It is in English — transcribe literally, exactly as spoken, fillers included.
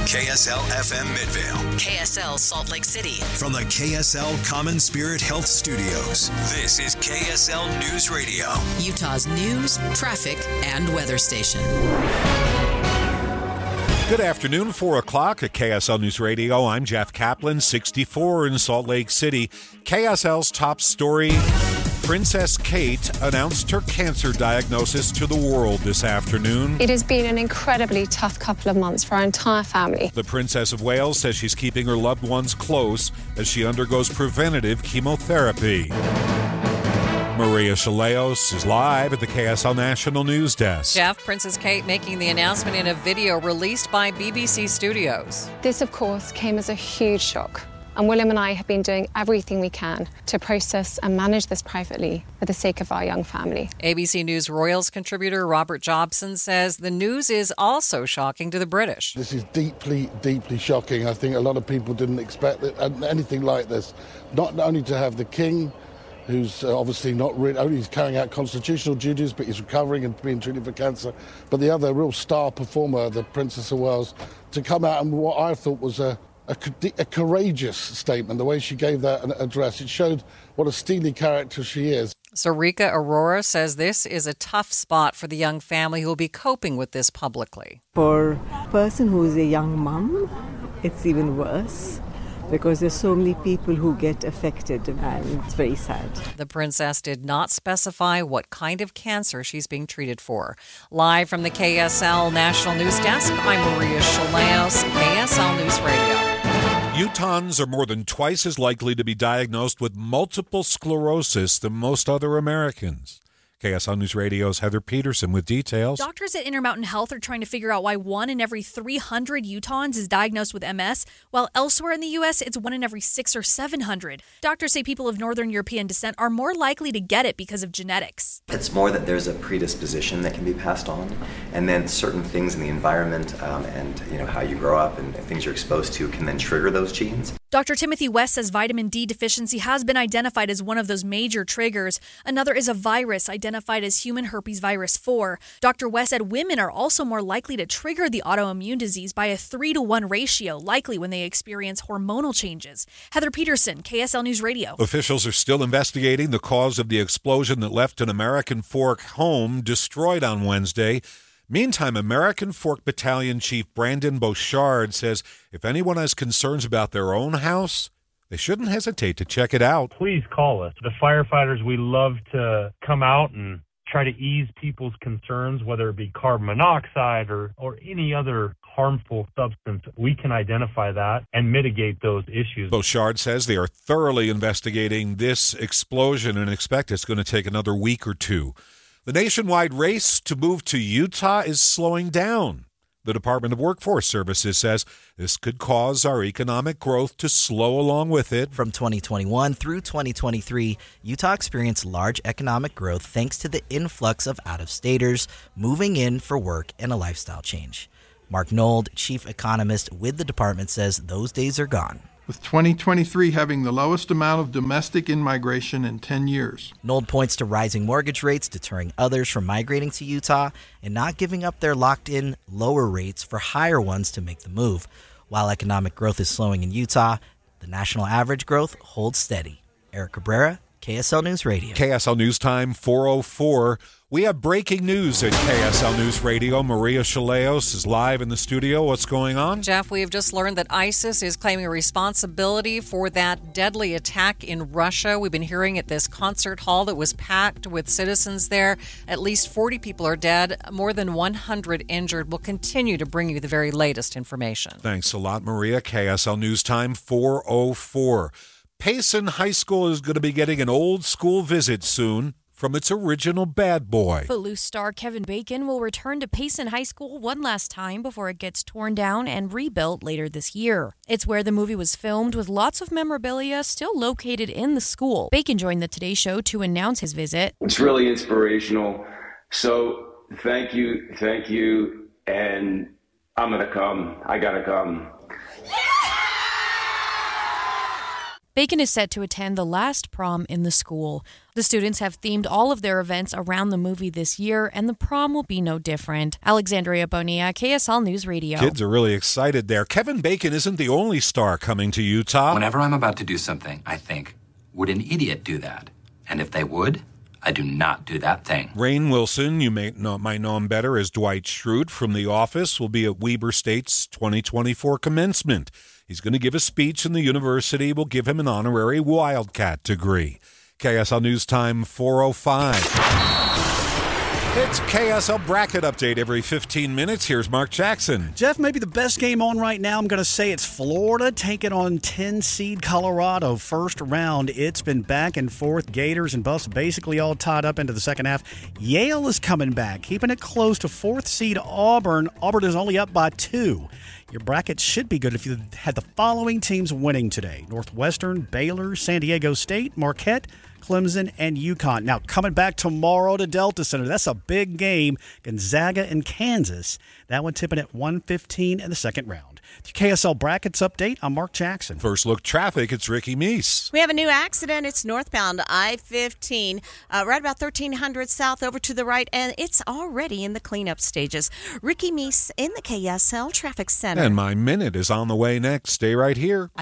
K S L F M Midvale. K S L Salt Lake City. From the K S L Common Spirit Health Studios, this is K S L News Radio. Utah's news, traffic, and weather station. Good afternoon, four o'clock at K S L News Radio. I'm Jeff Kaplan, sixty-four in Salt Lake City. K S L's top story, Princess Kate announced her cancer diagnosis to the world this afternoon. It has been an incredibly tough couple of months for our entire family. The Princess of Wales says she's keeping her loved ones close as she undergoes preventative chemotherapy. Maria Chaleos is live at the K S L National News Desk. Jeff, Princess Kate making the announcement in a video released by B B C Studios. This, of course, came as a huge shock. And William and I have been doing everything we can to process and manage this privately for the sake of our young family. A B C News Royals contributor Robert Jobson says the news is also shocking to the British. This is deeply, deeply shocking. I think a lot of people didn't expect it, anything like this. Not only to have the King, who's obviously not really, only he's carrying out constitutional duties, but he's recovering and being treated for cancer. But the other real star performer, the Princess of Wales, to come out and what I thought was a, a, a courageous statement, the way she gave that address. It showed what a steely character she is. Sarika Aurora says this is a tough spot for the young family who will be coping with this publicly. For a person who is a young mum, it's even worse, because there's so many people who get affected, and it's very sad. The princess did not specify what kind of cancer she's being treated for. Live from the K S L National News Desk, I'm Maria Chaleos, K S L News Radio. Utahns are more than twice as likely to be diagnosed with multiple sclerosis than most other Americans. K S L News Radio's Heather Peterson with details. Doctors at Intermountain Health are trying to figure out why one in every three hundred Utahns is diagnosed with M S, while elsewhere in the U S it's one in every six or seven hundred. Doctors say people of Northern European descent are more likely to get it because of genetics. It's more that there's a predisposition that can be passed on, and then certain things in the environment um, and you know how you grow up and things you're exposed to can then trigger those genes. Doctor Timothy West says vitamin D deficiency has been identified as one of those major triggers. Another is a virus identified as human herpes virus four. Doctor West said women are also more likely to trigger the autoimmune disease by a three to one ratio, likely when they experience hormonal changes. Heather Peterson, K S L News Radio. Officials are still investigating the cause of the explosion that left an American Fork home destroyed on Wednesday. Meantime, American Fork Battalion Chief Brandon Bouchard says if anyone has concerns about their own house, they shouldn't hesitate to check it out. Please call us. The firefighters, we love to come out and try to ease people's concerns, whether it be carbon monoxide or, or any other harmful substance. We can identify that and mitigate those issues. Bouchard says they are thoroughly investigating this explosion and expect it's going to take another week or two. The nationwide race to move to Utah is slowing down. The Department of Workforce Services says this could cause our economic growth to slow along with it. From twenty twenty-one through twenty twenty-three, Utah experienced large economic growth thanks to the influx of out-of-staters moving in for work and a lifestyle change. Mark Nold, chief economist with the department, says those days are gone. With twenty twenty-three having the lowest amount of domestic in-migration in ten years. Nold points to rising mortgage rates deterring others from migrating to Utah and not giving up their locked-in lower rates for higher ones to make the move. While economic growth is slowing in Utah, the national average growth holds steady. Eric Cabrera, K S L News Radio. K S L News Time, four oh four. We have breaking news at K S L News Radio. Maria Chaleos is live in the studio. What's going on? Jeff, we have just learned that ISIS is claiming responsibility for that deadly attack in Russia. We've been hearing at this concert hall that was packed with citizens there. At least forty people are dead, more than one hundred injured. We'll continue to bring you the very latest information. Thanks a lot, Maria. K S L News Time, four oh four. Payson High School is going to be getting an old school visit soon from its original bad boy. Footloose star Kevin Bacon will return to Payson High School one last time before it gets torn down and rebuilt later this year. It's where the movie was filmed, with lots of memorabilia still located in the school. Bacon joined the Today Show to announce his visit. It's really inspirational. So thank you, thank you, and I'm going to come. I got to come. Bacon is set to attend the last prom in the school. The students have themed all of their events around the movie this year, and the prom will be no different. Alexandria Bonilla, K S L News Radio. Kids are really excited there. Kevin Bacon isn't the only star coming to Utah. Whenever I'm about to do something, I think, would an idiot do that? And if they would, I do not do that thing. Rainn Wilson, you may know, might know him better as Dwight Schrute from The Office, will be at Weber State's twenty twenty-four commencement. He's going to give a speech, and the university will give him an honorary Wildcat degree. K S L News Time, four oh five. It's K S L Bracket Update every fifteen minutes. Here's Mark Jackson. Jeff, maybe the best game on right now, I'm going to say it's Florida taking on ten-seed Colorado. First round, it's been back and forth. Gators and Buffs basically all tied up into the second half. Yale is coming back, keeping it close to fourth-seed Auburn. Auburn is only up by two. Your bracket should be good if you had the following teams winning today: Northwestern, Baylor, San Diego State, Marquette, Clemson, and UConn. Now, coming back tomorrow to Delta Center, that's a big game. Gonzaga and Kansas. That one tipping at one fifteen in the second round. The K S L Brackets Update, I'm Mark Jackson. First look traffic, it's Ricky Meese. We have a new accident. It's northbound I fifteen, uh, right about thirteen hundred south over to the right, and it's already in the cleanup stages. Ricky Meese in the K S L Traffic Center. And my minute is on the way next. Stay right here.